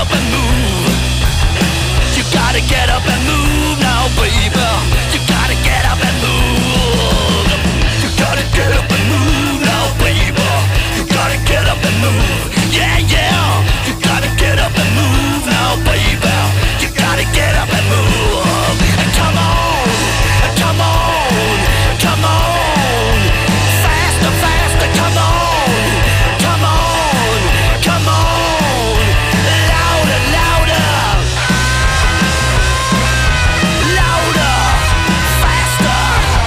up and move. You gotta get up and move now, baby. You gotta get up and move. You gotta get up and move now, baby. You gotta get up and move. Yeah, yeah. You gotta get up and move now, baby. You gotta get up and move. And come on, come on, come on. Faster, faster, come on, come on, come on. Louder, louder, louder, faster.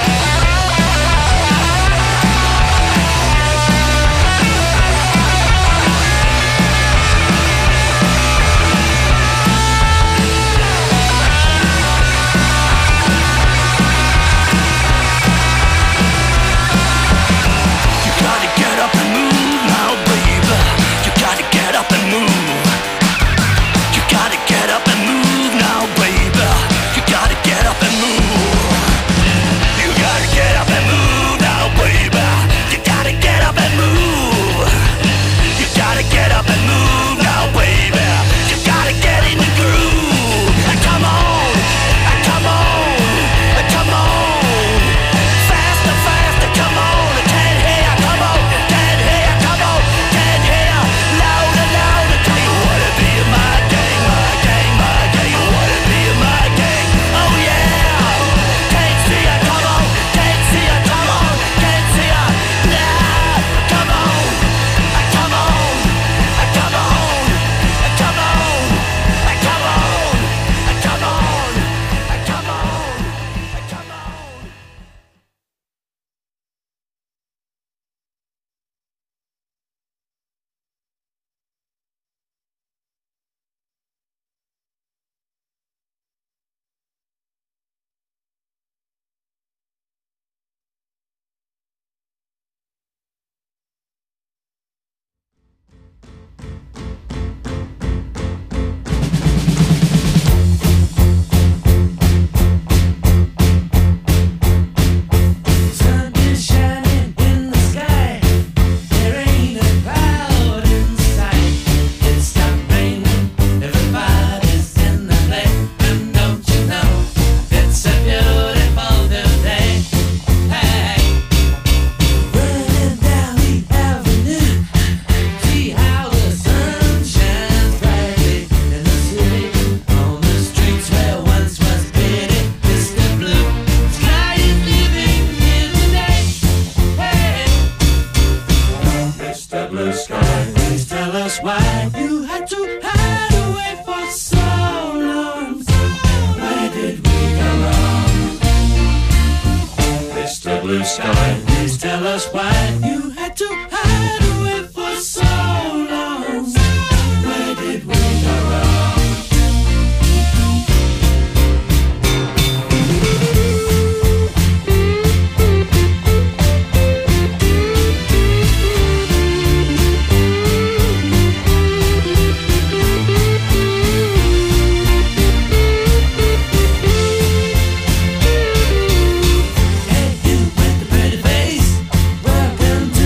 You gotta get up and move now, baby. You gotta get up and move. You gotta get up and move now, baby. You gotta get up and move. You gotta get up and move now, baby. You gotta get up and move. You gotta get up and move now, baby. You gotta get in the groove. And come on, and come on, and come on. Faster, faster, come on. I can't hear, come on, can't hear, come on, can't hear. Louder, louder, tell you wanna be in my gang, my gang, my gang. You wanna be in my gang, oh yeah. Can't see ya, come on, can't see ya, come on, can't see ya. Nah, come on, come on, come on, come on, come on, come on, come on, come on. Sun is shining in the sky. There ain't a cloud in sight. It stopped raining. Everybody's in the play. And don't you know it's a beautiful new day? Hey, running down the avenue. See how the sun shines brightly in the city. On the streets where once was pity, Mr. Blue Sky is living here today. Hey, Mr. Blue Sky, please tell us why you had to hide away for so long. Where did we go wrong? Mr. Blue Sky, please tell us why you had to hide away for so long. Where did we go wrong? Hey, you with the pretty face, welcome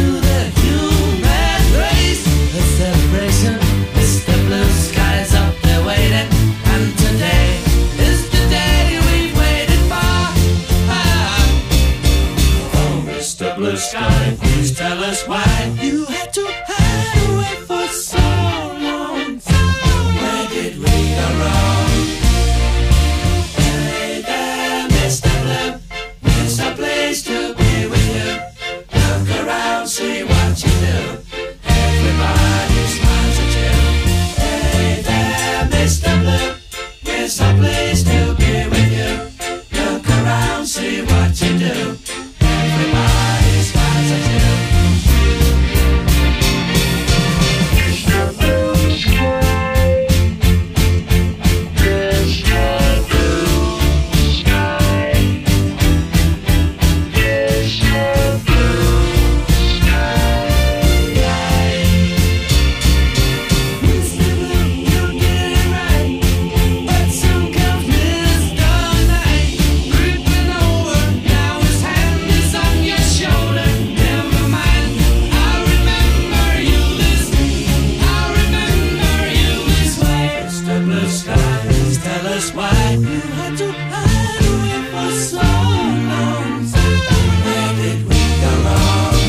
the blue skies. Tell us why you had to hide away for so long. Where did we go wrong?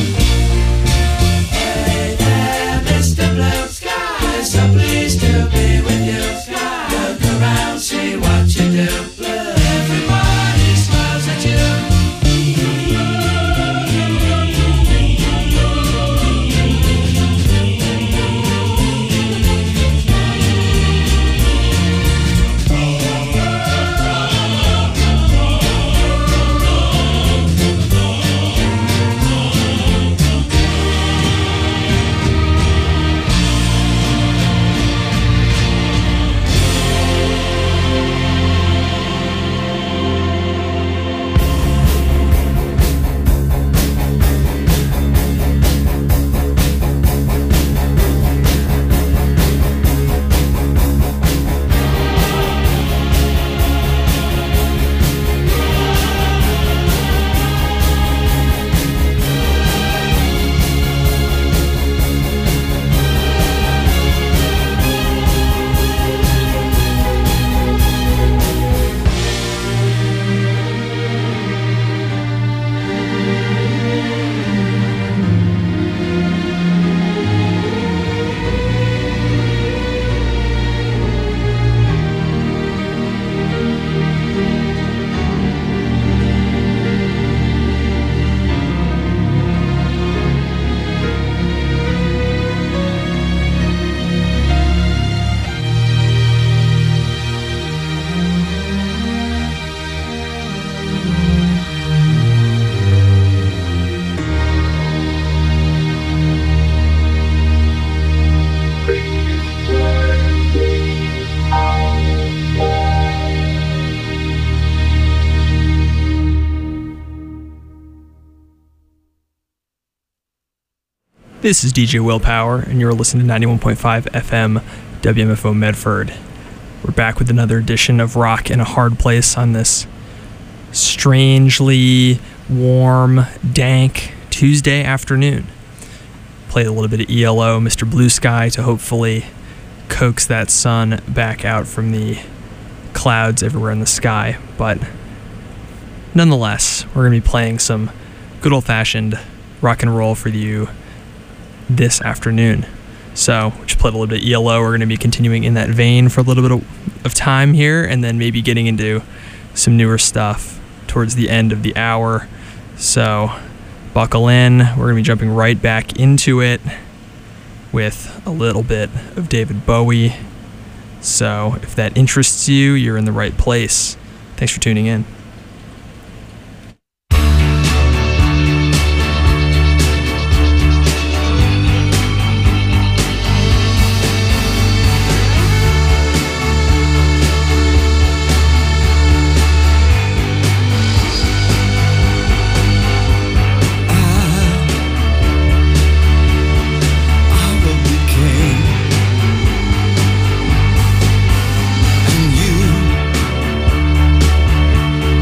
Hey there, Mr. Blue Sky, so pleased to be with you. Look around, see what you do. Everybody smiles at you. This is DJ Willpower, and you're listening to 91.5 FM WMFO Medford. We're back with another edition of Rock in a Hard Place on this strangely warm, dank Tuesday afternoon. Played a little bit of ELO, Mr. Blue Sky, to hopefully coax that sun back out from the clouds everywhere in the sky. But nonetheless, we're going to be playing some good old-fashioned rock and roll for you this afternoon. So we just played a little bit of ELO. We're going to be continuing in that vein for a little bit of time here, and then maybe getting into some newer stuff towards the end of the hour. So buckle in. We're going to be jumping right back into it with a little bit of David Bowie. So if that interests you, you're in the right place. Thanks for tuning in. And you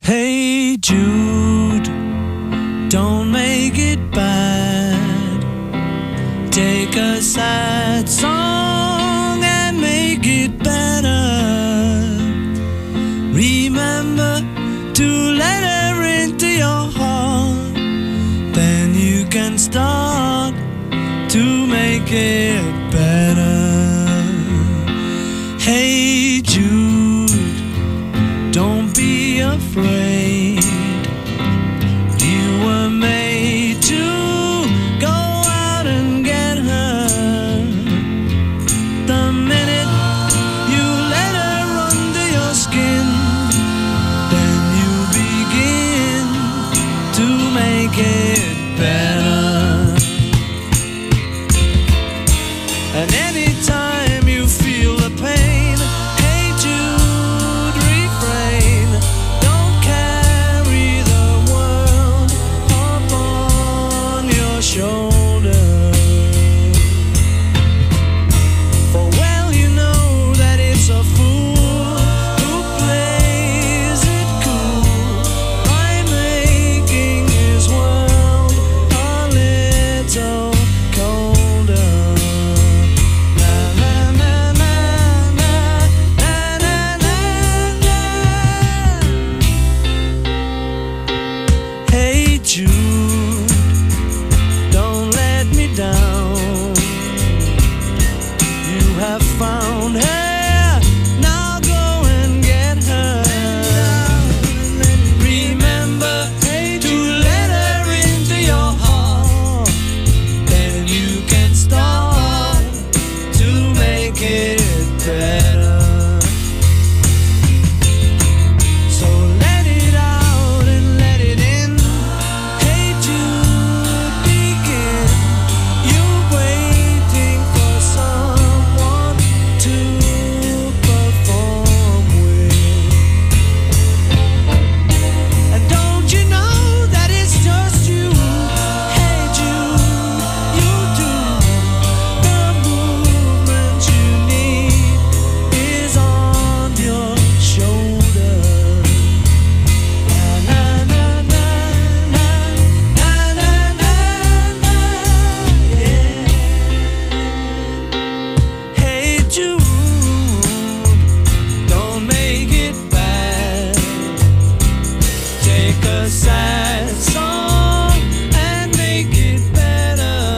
Hey Jude, don't make it bad. Take a sad song and make it better. Remember to let her into your heart. Then you can start to make it better. Hey Jude, don't be afraid. You were made to go out and get her. The minute you let her under your skin, then you begin to make it better. And anytime you feel the pain, hey Jude, refrain. Don't carry the world upon your shoulder. For well you know that it's a fool who plays it cool by making his world a little colder. Na na na na na na na na. Hey Jude, don't let me down. You have found her, now go and get her. Remember to let her into your heart. Then you can start to make it better. So let it out and let it in. Hey Jude, begin. You waiting for someone to perform with. And don't you know that it's just you? Hey Jude, you do. The movement you need is on your shoulder. Na na na na na na na na, yeah. Hey Jude, don't make it bad. Take a sad song and make it better.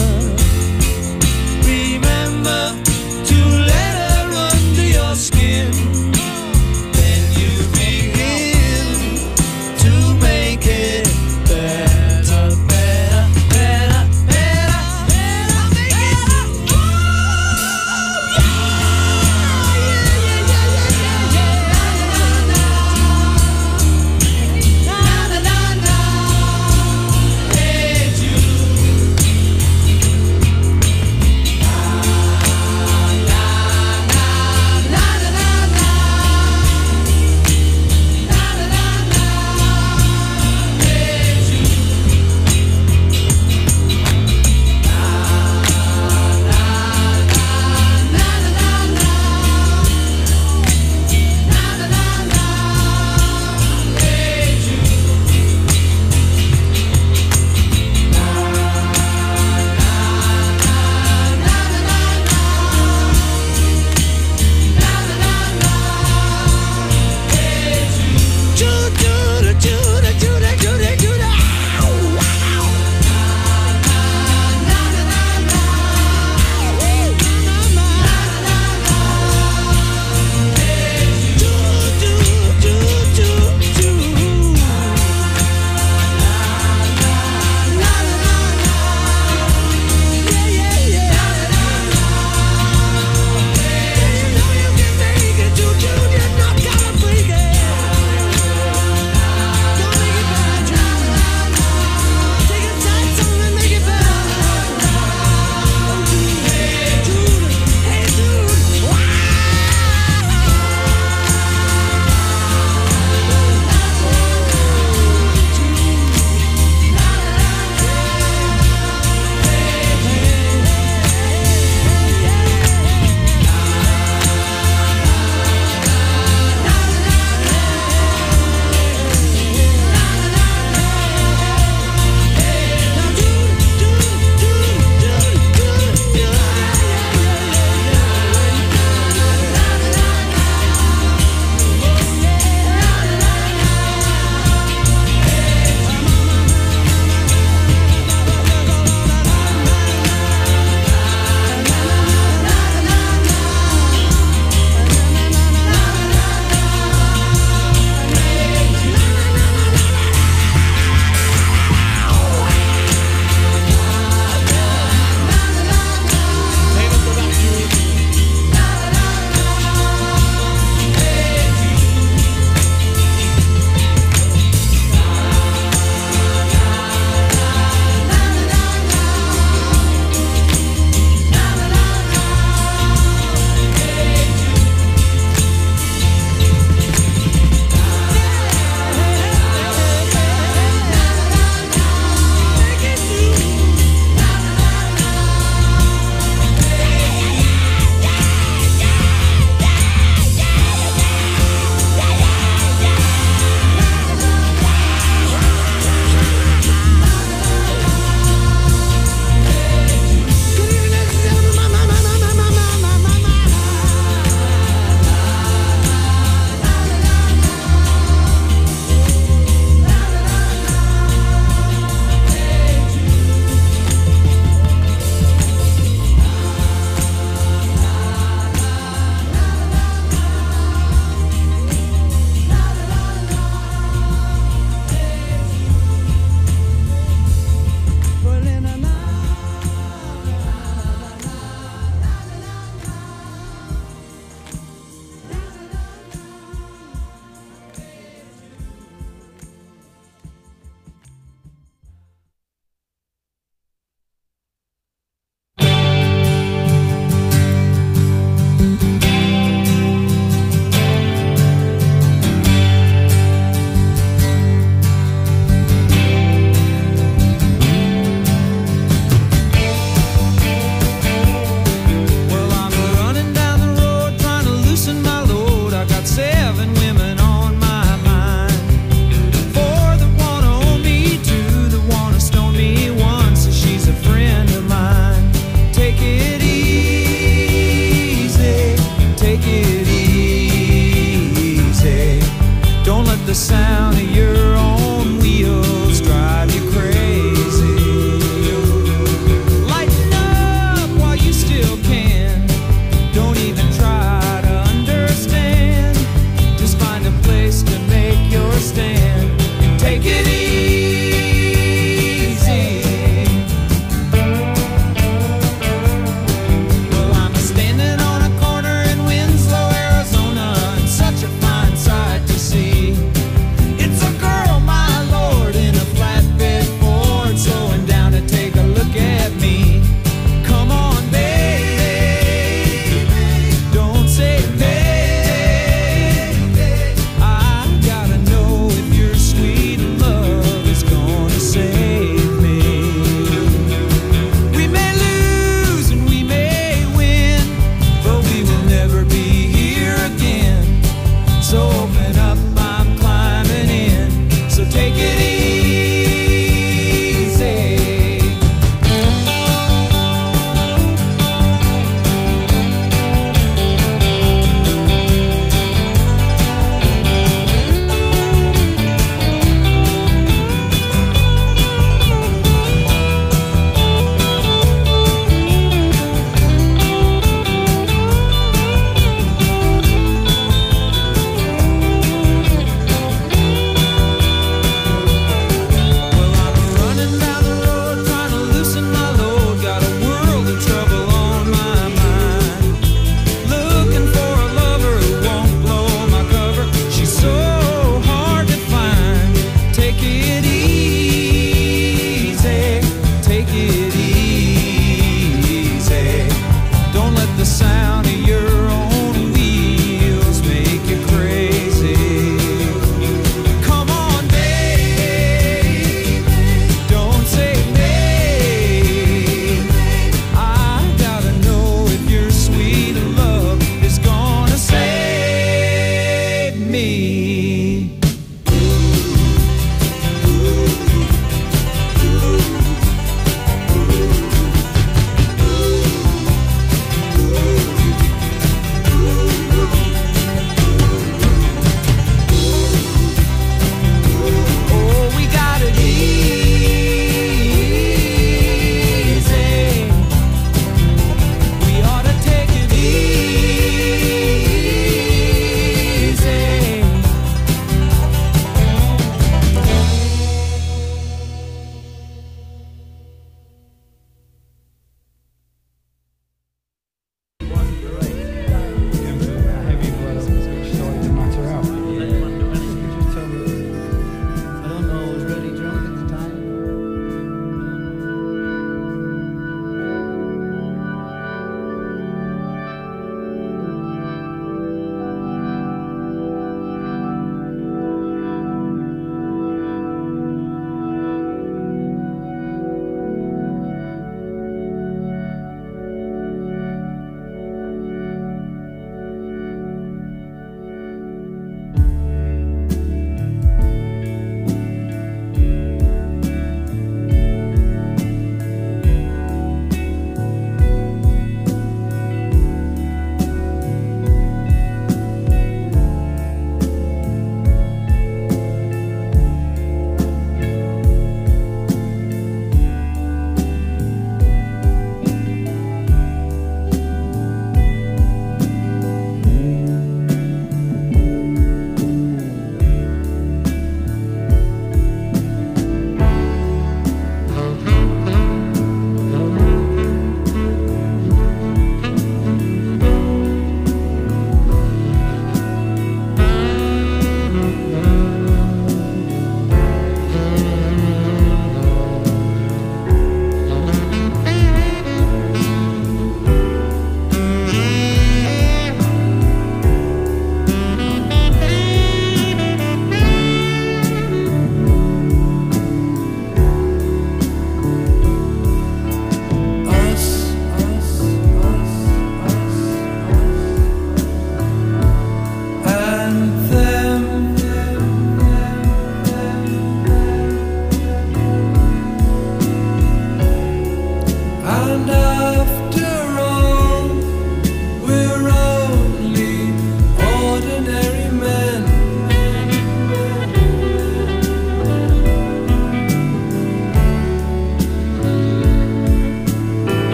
Remember to let her under your skin. Then you begin to make it better, better, better, better, better, make it. Na na na the sound of your own wheels drive you crazy. Lighten up while you still can. Don't even try to understand. Just find a place to make your stand and take it easy. Well, I'm standing on a corner in Winslow, Arizona, and such a fine sight to see. It's a girl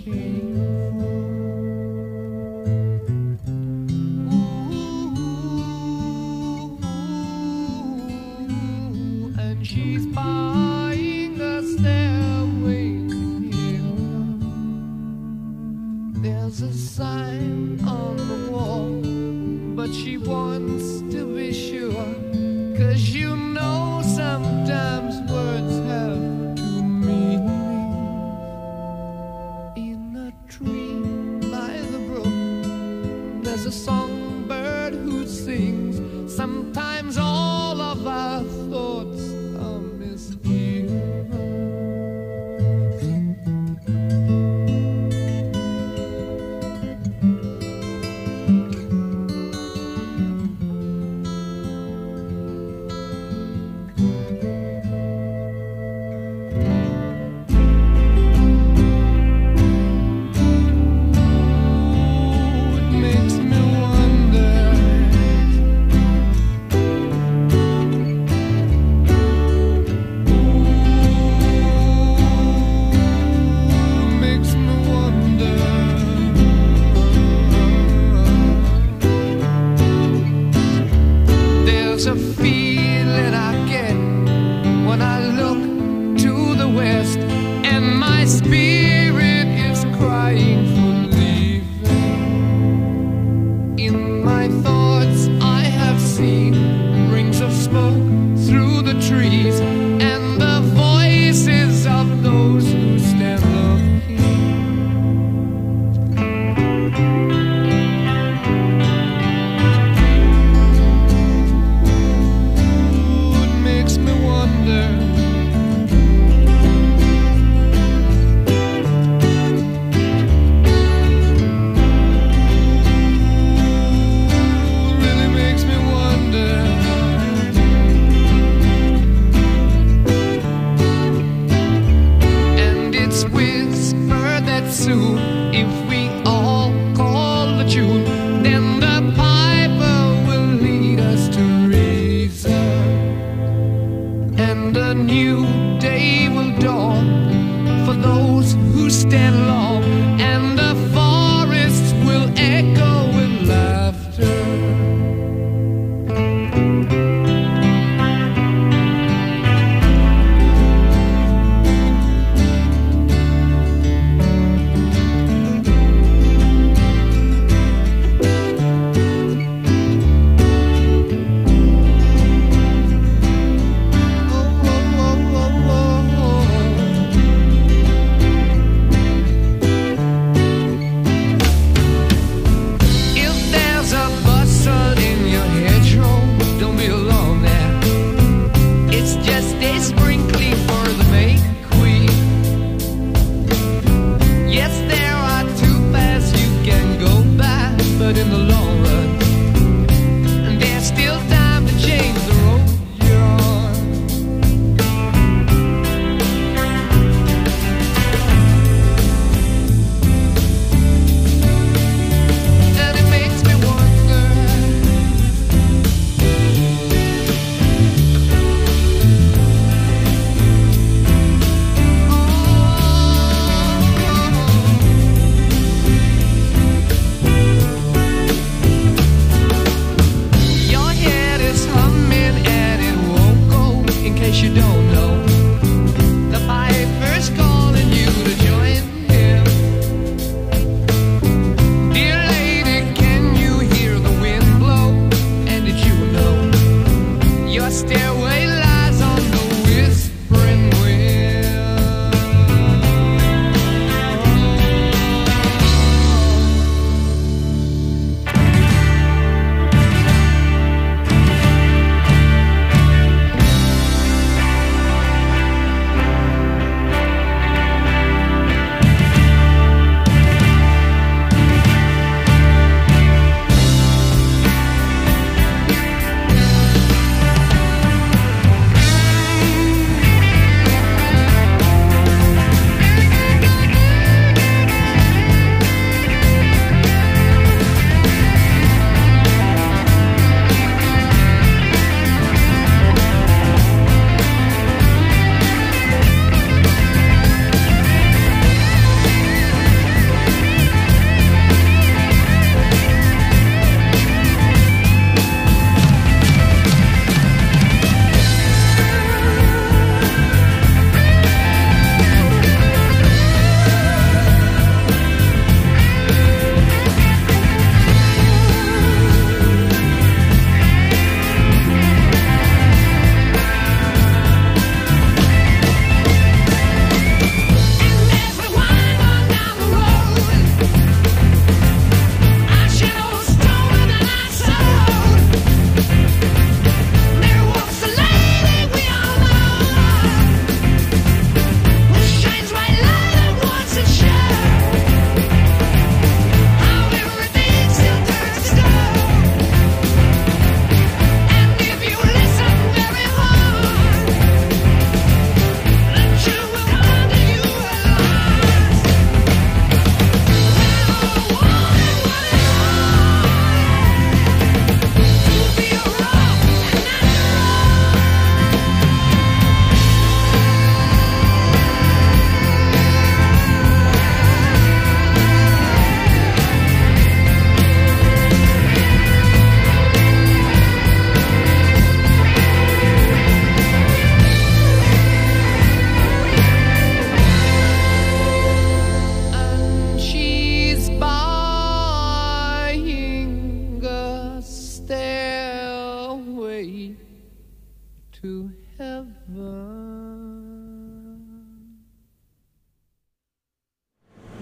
Ooh, and she's buying a stairway to heaven. There's a sign on the wall, but she wants to be sure. 'Cause you know sometimes words have two meanings. In a tree by the brook, there's a songbird who sings. Sometimes all of our thoughts are misgiven. It makes me wonder. Makes me wonder. There's a feeling I get when I look to the west, and my spirit is crying for leaving. In my thoughts I have seen rings of smoke through the trees, and the voices of those who stand looking. Ooh, it makes me wonder. Ooh, really makes me wonder. And it's whispered that soon, if we all call the tune, then the piper will lead us to reason, and a new day will dawn for those who stand long, and the forests will echo with laughter. Oh, oh, oh, oh, oh, oh.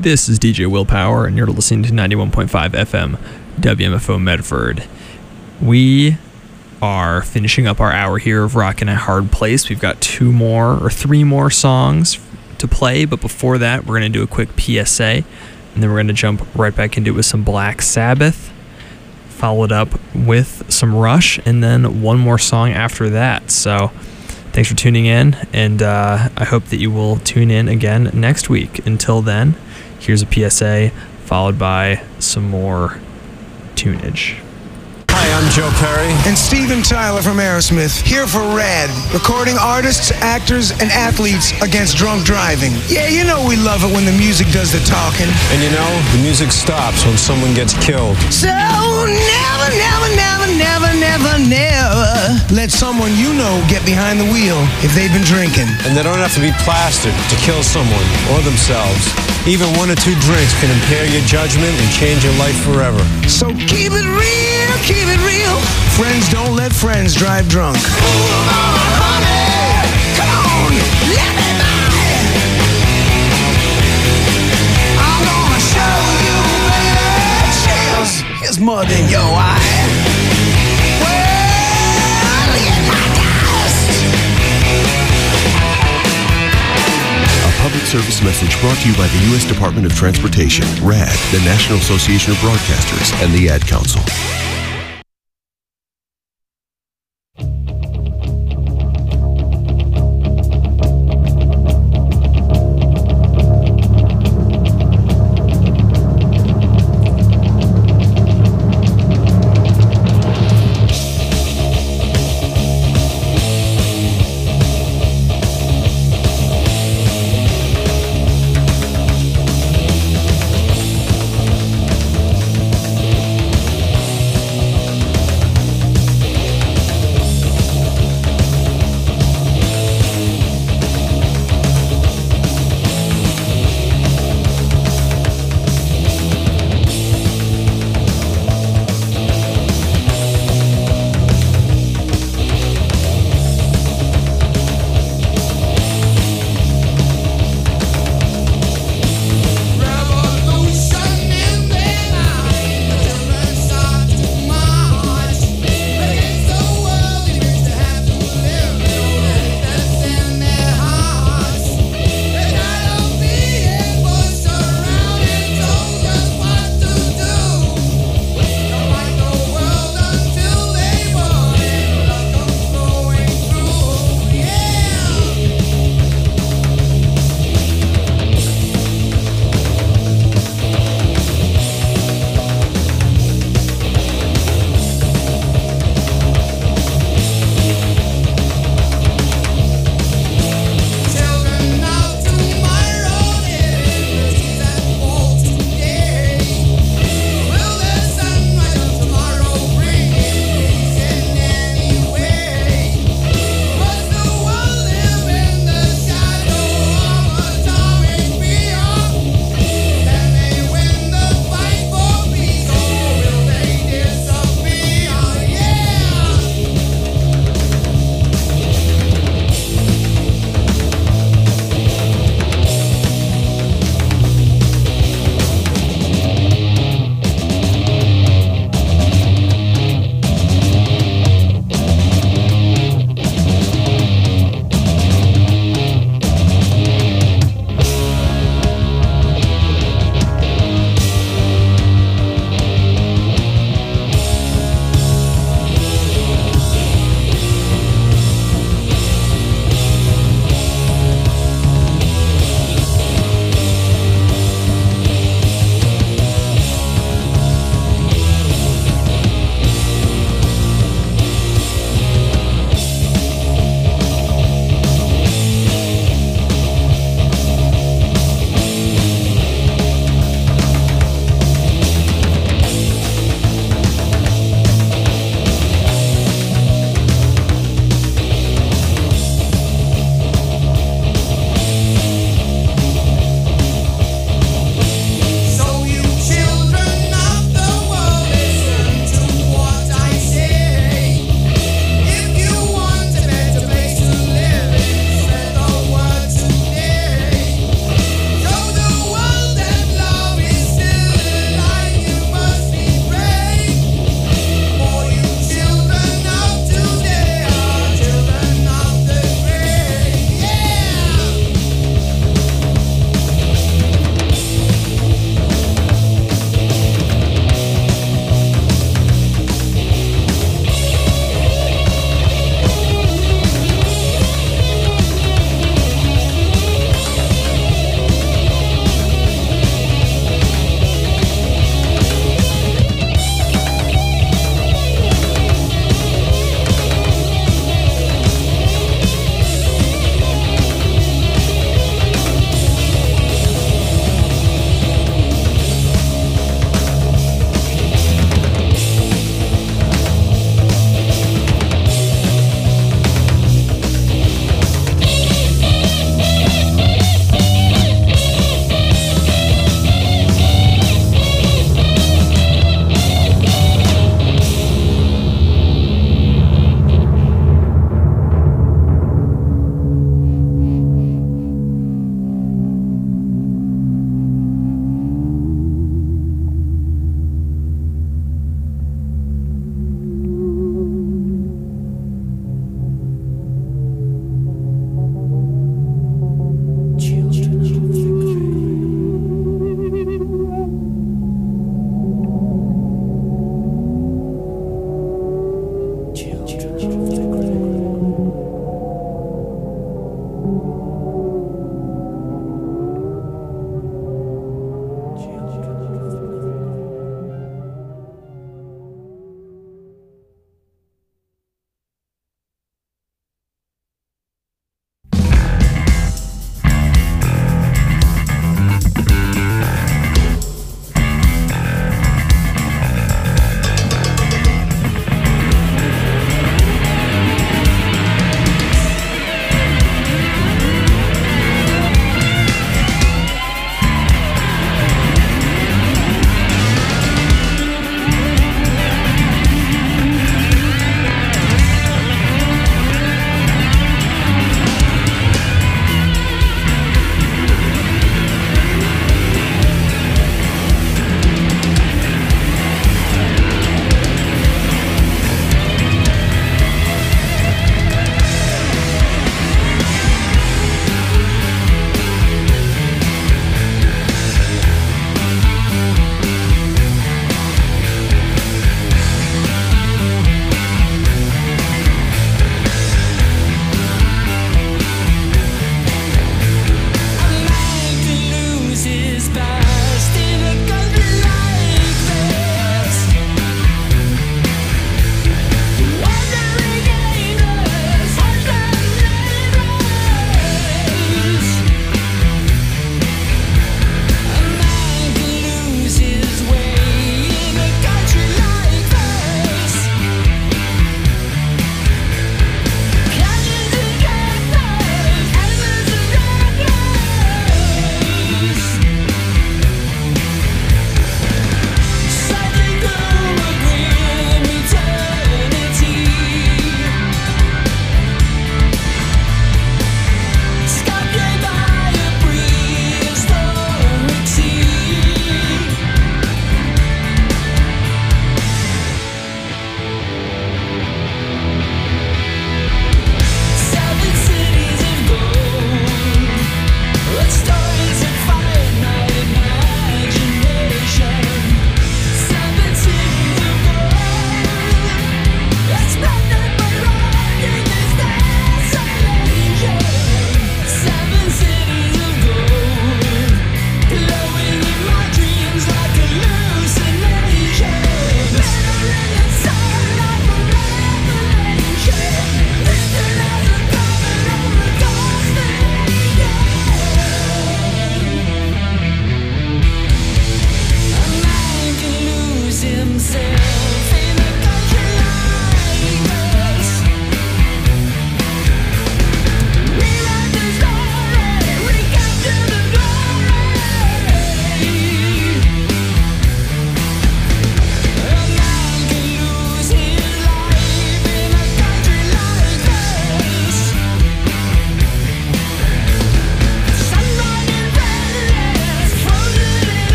This is DJ Willpower, and you're listening to 91.5 FM WMFO Medford. We are finishing up our hour here of Rockin' a Hard Place. We've got 3 more songs to play, but before that, we're going to do a quick PSA, and then we're going to jump right back into it with some Black Sabbath, followed up with some Rush, and then one more song after that. So thanks for tuning in, and I hope that you will tune in again next week. Until then, here's a PSA, followed by some more tunage. Hi, I'm Joe Perry. And Steven Tyler from Aerosmith, here for RAD, recording artists, actors, and athletes against drunk driving. Yeah, you know we love it when the music does the talking. And you know, the music stops when someone gets killed. So never, never, never, never, never, never let someone you know get behind the wheel if they've been drinking. And they don't have to be plastered to kill someone or themselves. Even 1 or 2 drinks can impair your judgment and change your life forever. So keep it real, keep it real. Friends don't let friends drive drunk. Ooh, mama, honey, come on, let me by. I'm gonna show you, baby. Cheers, here's mud in your eye. Well, in my dust. A public service message brought to you by the U.S. Department of Transportation, RAD, the National Association of Broadcasters, and the Ad Council.